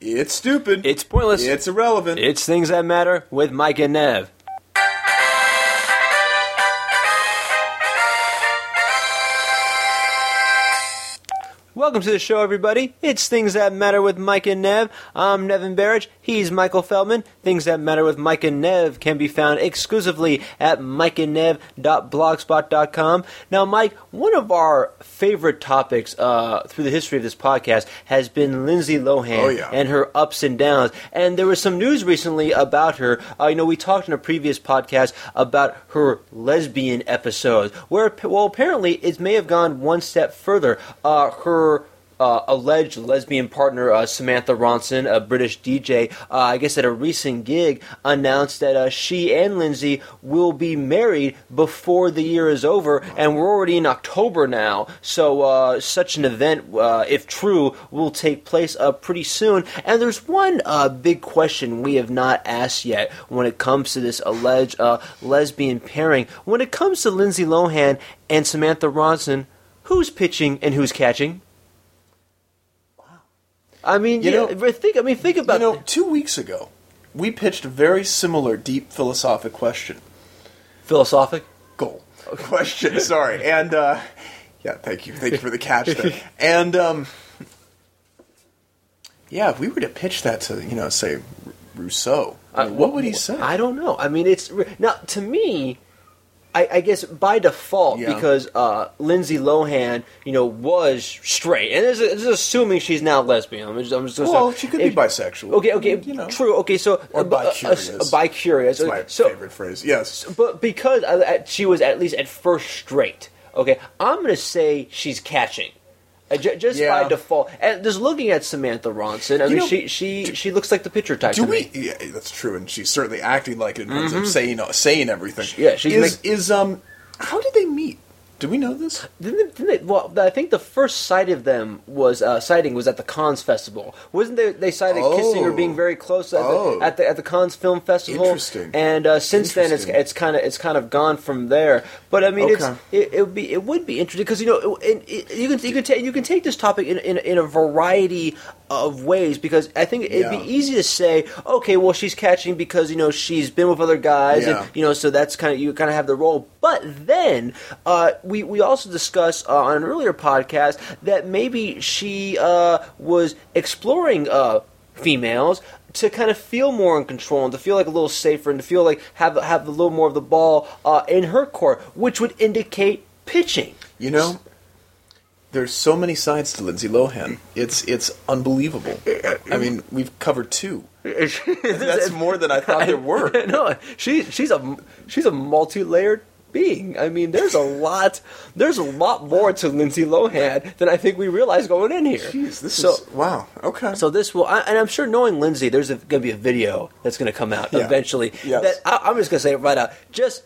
It's stupid. It's pointless. It's irrelevant. It's Things That Matter with Mike and Nev. Welcome to the show, everybody. It's Things That Matter with Mike and Nev. I'm Nevin Barrage. He's Michael Feldman. Things That Matter with Mike and Nev can be found exclusively at mikeandnev.blogspot.com. Now, Mike, one of our favorite topics through the history of this podcast has been Lindsay Lohan and her ups and downs. And there was some news recently about her. We talked in a previous podcast about her lesbian episodes, where, well, apparently it may have gone one step further. Her alleged lesbian partner, Samantha Ronson, a British DJ, I guess at a recent gig, announced that she and Lindsay will be married before the year is over, and we're already in October now, so such an event, if true, will take place pretty soon. And there's one big question we have not asked yet when it comes to this alleged lesbian pairing. When it comes to Lindsay Lohan and Samantha Ronson, who's pitching and who's catching? I mean, think about it. 2 weeks ago, we pitched a very similar deep philosophic question. Philosophic? Goal. Question, sorry. And, thank you. Thank you for the catch there. And, if we were to pitch that to, say, Rousseau, what would he say? I don't know. I mean, now, to me, I guess by default, because Lindsay Lohan, was straight, and this is assuming she's now lesbian. She could be bisexual. Okay, true. Okay, so or bi-curious. Bi-curious. That's my favorite phrase. Yes, but because she was at least at first straight. Okay, I'm going to say she's catching. Just by default, and just looking at Samantha Ronson, I mean, she looks like the picture type to me. Yeah, that's true, and she's certainly acting like it in terms of saying everything. Yeah, how did they meet? Do we know this? Well, I think the first sighting was at the Cannes Festival. Wasn't they cited kissing or being very close at the Cannes Film Festival? Interesting. And since then, it's kind of gone from there. But I mean, it would be interesting because you can take this topic in a variety of ways, because I think it'd be easy to say, okay, well, she's catching because she's been with other guys, and so that's you kind of have the role. But then we also discussed on an earlier podcast that maybe she was exploring females to kind of feel more in control and to feel like a little safer and to feel like have a little more of the ball in her court, which would indicate pitching. There's so many sides to Lindsay Lohan. It's unbelievable. I mean, we've covered two. That's more than I thought there were. No, she's a multi-layered being. I mean, there's a lot more to Lindsay Lohan than I think we realized going in here. Jeez, wow. Okay. So this will, and I'm sure knowing Lindsay, there's going to be a video that's going to come out eventually. Yes. That I'm just going to say it right out. Just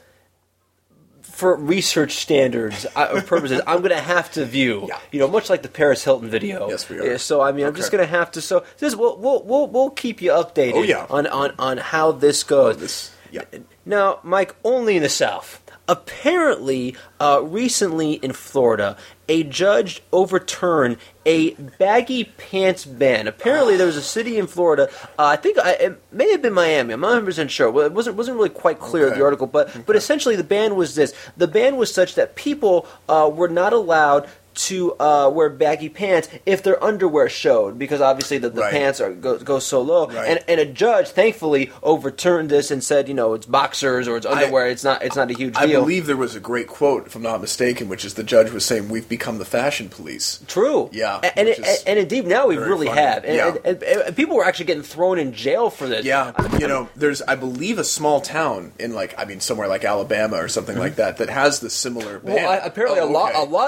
for research standards purposes, I'm going to have to view, much like the Paris Hilton video. Yes, we are. So I mean, I'm just going to have to. So this we'll keep you updated on how this goes. Now, Mike, only in the South. Apparently, recently in Florida, a judge overturned a baggy pants ban. Apparently, there was a city in Florida. I think it may have been Miami. I'm not 100% sure. Well, it wasn't really quite clear in the article, but essentially, the ban was this: the ban was such that people were not allowed to wear baggy pants if their underwear showed, because obviously the pants go so low. Right. And a judge thankfully overturned this and said, it's boxers or it's underwear. It's not a huge deal. I believe there was a great quote, if I'm not mistaken, which is the judge was saying, "We've become the fashion police." True. Yeah. And indeed now we really have. And people were actually getting thrown in jail for this. Yeah. There's, I believe, a small town in somewhere like Alabama or something like that has the similar ban. Well, apparently a lot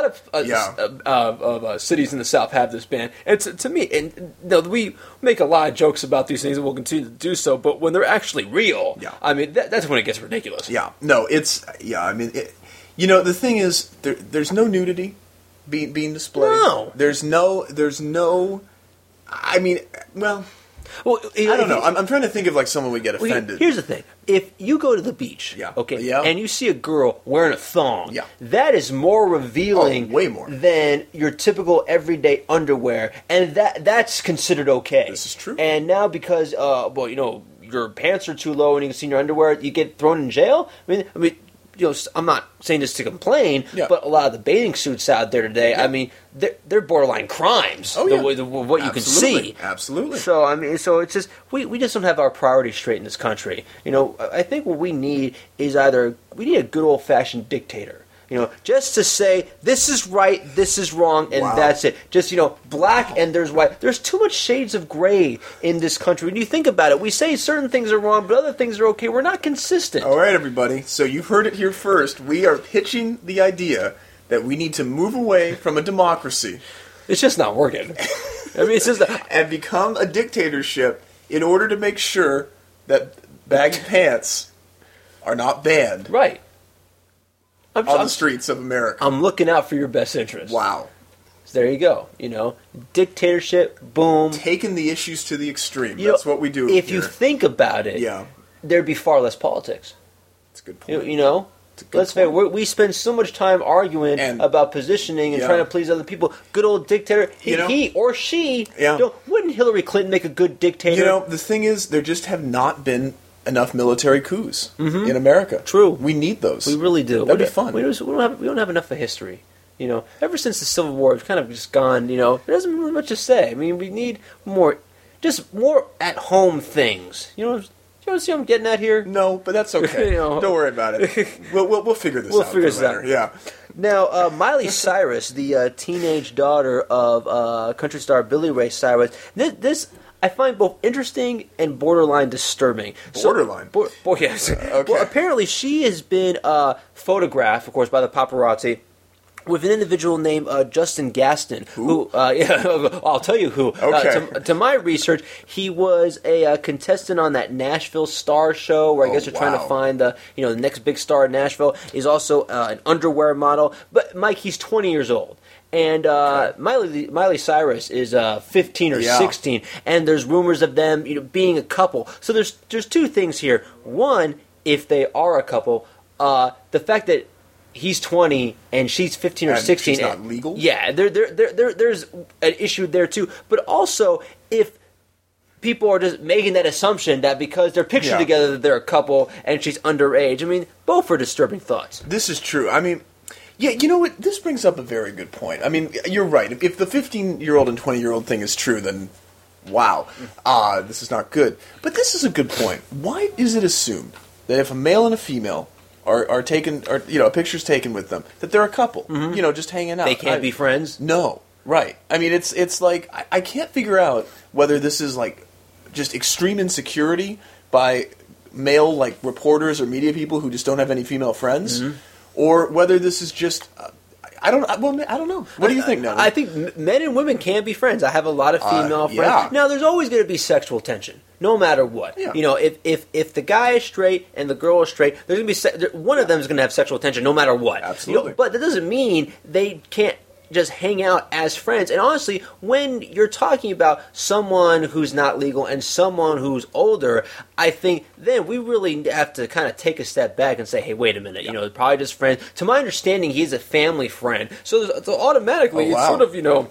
of cities in the South have this ban. And to me, we make a lot of jokes about these things, and we'll continue to do so. But when they're actually real, I mean, that's when it gets ridiculous. Yeah, no, I mean, the thing is, there's no nudity being displayed. No, there's no. I mean, well, Well, I don't know. I'm trying to think of like someone would get offended. Here's the thing: if you go to the beach, and you see a girl wearing a thong, that is more revealing, way more than your typical everyday underwear, and that's considered okay. This is true. And now because, your pants are too low and you can see in your underwear, you get thrown in jail. I mean. I'm not saying this to complain, but a lot of the bathing suits out there today, I mean, they're borderline crimes. What you can see. Absolutely. So so it's just we just don't have our priorities straight in this country. I think what we need is we need a good old fashioned dictator. Just to say, this is right, this is wrong, and that's it. Just, black and there's white. There's too much shades of gray in this country. When you think about it, we say certain things are wrong, but other things are okay. We're not consistent. All right, everybody. So you've heard it here first. We are pitching the idea that we need to move away from a democracy. It's just not working. It's just and become a dictatorship in order to make sure that baggy pants are not banned. Right. On the streets of America. I'm looking out for your best interest. Wow. So there you go. Dictatorship, boom. Taking the issues to the extreme. That's what we do. If you think about it, there'd be far less politics. That's a good point. Let's face it, we spend so much time arguing about positioning and trying to please other people. Good old dictator. He or she. Wouldn't Hillary Clinton make a good dictator? The thing is, there just have not been enough military coups in America. True. We need those. We really do. That'd be fun. We don't have enough of history. Ever since the Civil War, it's kind of just gone, there hasn't really much to say. I mean, we need more at-home things. You want to see what I'm getting at here? No, but that's okay. Don't worry about it. We'll figure this out. We'll figure this out. Yeah. Now, Miley Cyrus, the teenage daughter of country star Billy Ray Cyrus, this I find both interesting and borderline disturbing. Borderline? Yes. Okay. Well, apparently she has been photographed, of course, by the paparazzi with an individual named Justin Gaston, who I'll tell you who. Okay. To my research, he was a contestant on that Nashville Star show, where I guess they're trying to find the next big star in Nashville. He's also an underwear model. But Mike, he's 20 years old. And Miley Cyrus is 15 or 16, and there's rumors of them being a couple. So there's two things here. One, if they are a couple, the fact that he's 20 and she's 15 or 16, she's not legal. Yeah, there's an issue there too. But also, if people are just making that assumption that because they're pictured together that they're a couple and she's underage, I mean, both are disturbing thoughts. This is true. I mean. Yeah, you know what? This brings up a very good point. I mean, you're right. If the 15-year-old and 20-year-old thing is true, then wow, this is not good. But this is a good point. Why is it assumed that if a male and a female are taken, or a picture's taken with them, that they're a couple? Mm-hmm. Just hanging out. They can't be friends? No, right. I mean, it's like I can't figure out whether this is like just extreme insecurity by male like reporters or media people who just don't have any female friends. Mm-hmm. Or whether this is just, I don't know. What do you think, Natalie? I think men and women can be friends. I have a lot of female friends. Yeah. Now, there's always going to be sexual tension, no matter what. Yeah. If the guy is straight and the girl is straight, there's going to be one of them is going to have sexual tension, no matter what. Absolutely. But that doesn't mean they can't just hang out as friends. And honestly, when you're talking about someone who's not legal and someone who's older, I think then we really have to kind of take a step back and say, hey, wait a minute, probably just friends. To my understanding, he's a family friend. So automatically, it's sort of,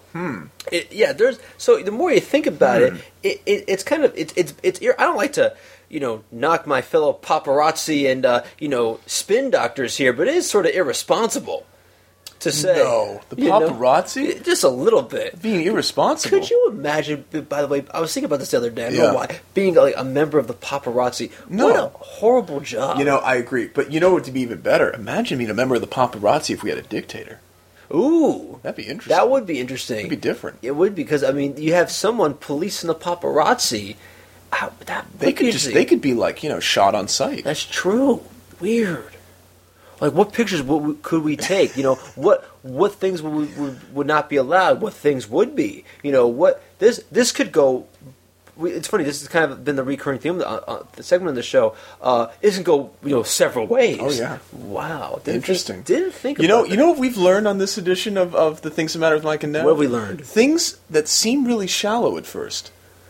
so the more you think about it's kind of, it's I don't like to, knock my fellow paparazzi and, spin doctors here, but it is sort of irresponsible to say. No, the paparazzi? Just a little bit. Being irresponsible. Could you imagine, by the way, I was thinking about this the other day, I don't know why, being like a member of the paparazzi. No. What a horrible job. I agree. But what would be even better? Imagine being a member of the paparazzi if we had a dictator. Ooh. That'd be interesting. That would be interesting. It'd be different. It would, because, you have someone policing the paparazzi. They could be like, shot on sight. That's true. Weird. Like, what pictures could we take? What things would not be allowed? What things would be? What this could go. It's funny. This has kind of been the recurring theme. The segment of the show is going to go several ways. Oh yeah! Wow, interesting. Didn't think. About that. What we've learned on this edition of the Things That Matter with Mike and Nat? What have we learned? Things that seem really shallow at first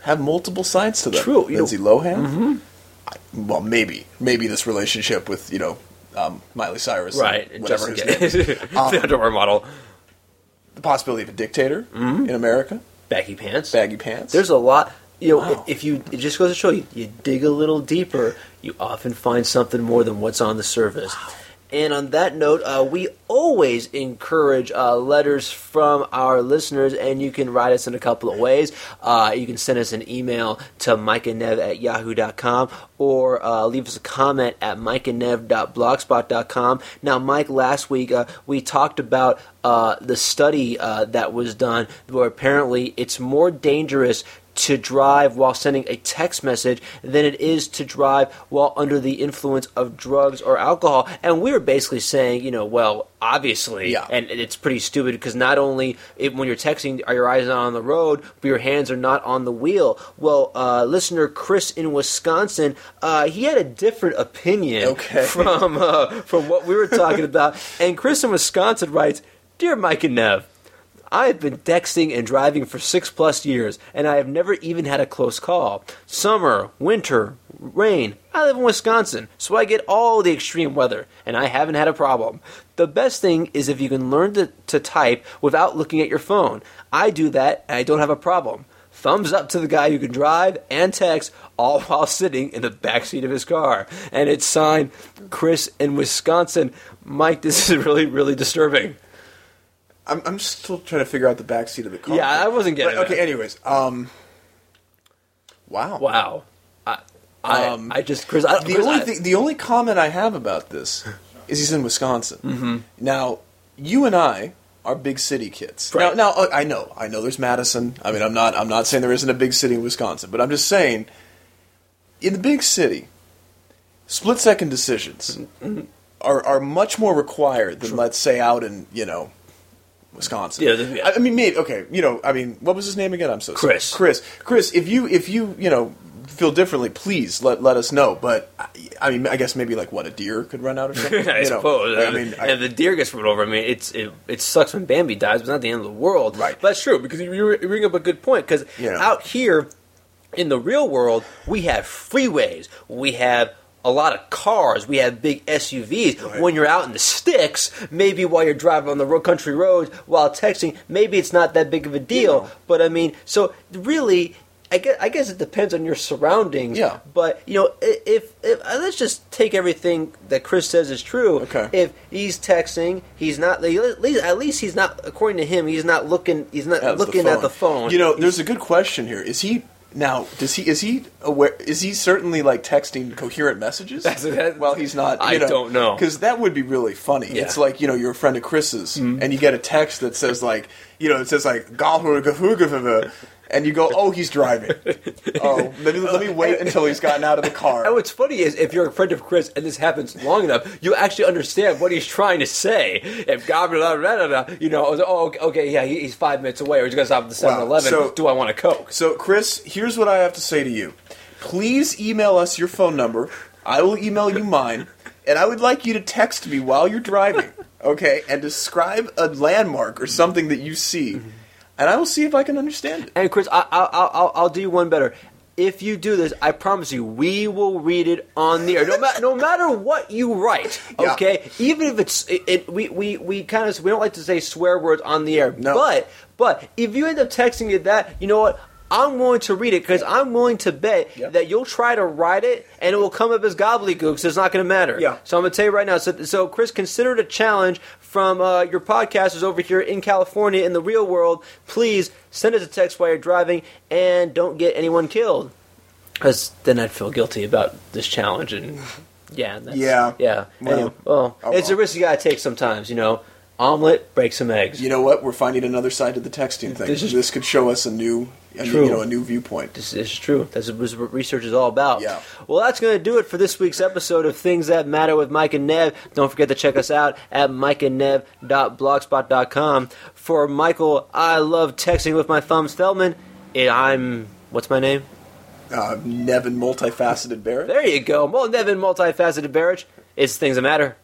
have multiple sides to them. True. Lindsay Lohan. Mm-hmm. Well, maybe this relationship with Miley Cyrus, right? Whatever his name is. The underwear model. The possibility of a dictator in America. Baggy pants. There's a lot. If it just goes to show you, you dig a little deeper, you often find something more than what's on the surface. Wow. And on that note, we always encourage letters from our listeners, and you can write us in a couple of ways. You can send us an email to mikeandnev@yahoo.com or leave us a comment at mikeandnev.blogspot.com. Now, Mike, last week we talked about the study that was done where apparently it's more dangerous to drive while sending a text message than it is to drive while under the influence of drugs or alcohol. And we were basically saying, well, obviously, and it's pretty stupid because not only when you're texting are your eyes not on the road, but your hands are not on the wheel. Well, listener Chris in Wisconsin, he had a different opinion from what we were talking about. And Chris in Wisconsin writes, "Dear Mike and Nev, I have been texting and driving for 6+ years, and I have never even had a close call. Summer, winter, rain. I live in Wisconsin, so I get all the extreme weather, and I haven't had a problem. The best thing is if you can learn to type without looking at your phone. I do that, and I don't have a problem. Thumbs up to the guy who can drive and text all while sitting in the backseat of his car." And it's signed Chris in Wisconsin. Mike, this is really, really disturbing. I'm still trying to figure out the backseat of the car. Yeah, I wasn't getting it. Okay, anyways. Wow. The only comment I have about this is he's in Wisconsin. Mm-hmm. Now, you and I are big city kids. Right. Now I know there's Madison. I mean, I'm not saying there isn't a big city in Wisconsin, but I'm just saying in the big city, split-second decisions are much more required than, let's say, out in, Wisconsin. Yeah. I mean, maybe, okay, what was his name again? I'm so sorry. Chris. Chris, if you feel differently, please let us know. But I mean, I guess maybe a deer could run out or something. I suppose. If the deer gets run over, it sucks when Bambi dies, but it's not the end of the world. Right. But that's true because you bring up a good point because out here in the real world, we have freeways, we have a lot of cars, we have big SUVs. Right. When you're out in the sticks, maybe while you're driving on the country roads while texting, maybe it's not that big of a deal. But I mean, so really, I guess it depends on your surroundings. Yeah. But if let's just take everything that Chris says is true. Okay. If he's texting, he's not at least he's not, according to him, he's not looking at the phone. There's a good question here. Is he? Now, is he aware? Is he certainly texting coherent messages while he's not? I don't know, because that would be really funny. Yeah. It's like you're a friend of Chris's, and you get a text that says "Gahur," and you go, "Oh, he's driving. Oh, let me wait until he's gotten out of the car." And what's funny is if you're a friend of Chris and this happens long enough, you actually understand what he's trying to say. If he's 5 minutes away, or he's going to stop at the 7-Eleven. So, do I want a Coke? So, Chris, here's what I have to say to you. Please email us your phone number. I will email you mine, and I would like you to text me while you're driving, okay, and describe a landmark or something that you see. And I will see if I can understand it. And Chris, I'll do you one better. If you do this, I promise you, we will read it on the air. No matter what you write, okay? Yeah. Even if it's we don't like to say swear words on the air. No. But if you end up texting it that, you know what? I'm willing to read it because I'm willing to bet that you'll try to write it and it will come up as gobbledygook, so it's not going to matter. Yeah. So I'm going to tell you right now. So Chris, consider it a challenge from your podcasters over here in California in the real world. Please send us a text while you're driving and don't get anyone killed. Because then I'd feel guilty about this challenge. And yeah. Anyway, it's a risk you got to take sometimes, Omelet, break some eggs. You know what? We're finding another side to the texting thing. This could show us a new viewpoint. This is true. That's what research is all about. Yeah. Well, that's going to do it for this week's episode of Things That Matter with Mike and Nev. Don't forget to check us out at mikeandnev.blogspot.com. For Michael, I love texting with my thumbs, Feldman. What's my name? Nevin Multifaceted Barrett. There you go. Well, Nevin Multifaceted Barrett. It's Things That Matter.